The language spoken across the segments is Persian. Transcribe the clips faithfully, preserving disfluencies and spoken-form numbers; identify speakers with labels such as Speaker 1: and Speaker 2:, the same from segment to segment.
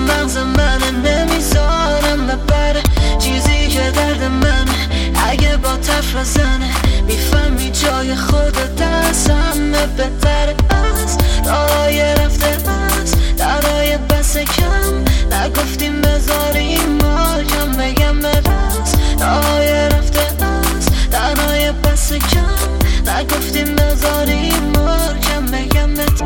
Speaker 1: مغز منه، نمیذارم ببره چیزی که درد منه. اگه با طرف زنه میفهمی جای خودت دستمه بهتره از راهای رفته از درهای بس کم نگفتیم بذاریم ما کم بگم برس راهای رفته از درهای بس کم نگفتیم بذاریم ما کم بگم برس.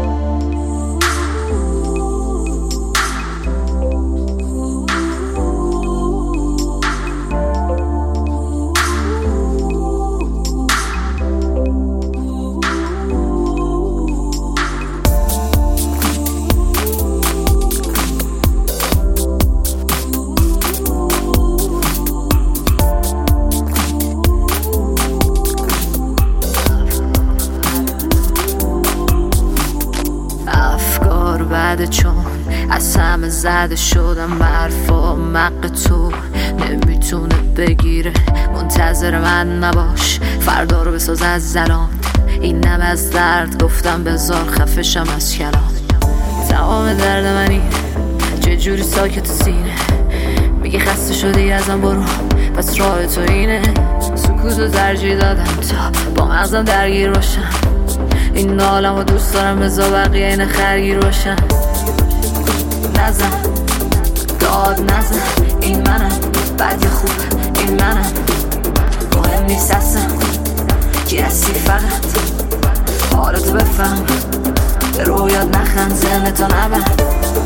Speaker 2: چون از همه زده شدم برف و مق تو نمیتونه بگیره. منتظر من نباش فردا رو بساز از زلان. این نم از درد گفتم بذار خفشم از کلام. تمام درد منی چه جوری ساکت سینه میگه خسته شدی ازم برو پس راه تو اینه. سکوت رو ترجیح دادم تا با مغزم درگیر باشم. این عالم رو دوست دارم بذار بقیه این خرگیر باشم. نزن داد نزن این منم بد یا خوب این منم مهم نیست اصلا کی هستی فقط حالتو بفهم به رویات نخند ذهنتو نبند.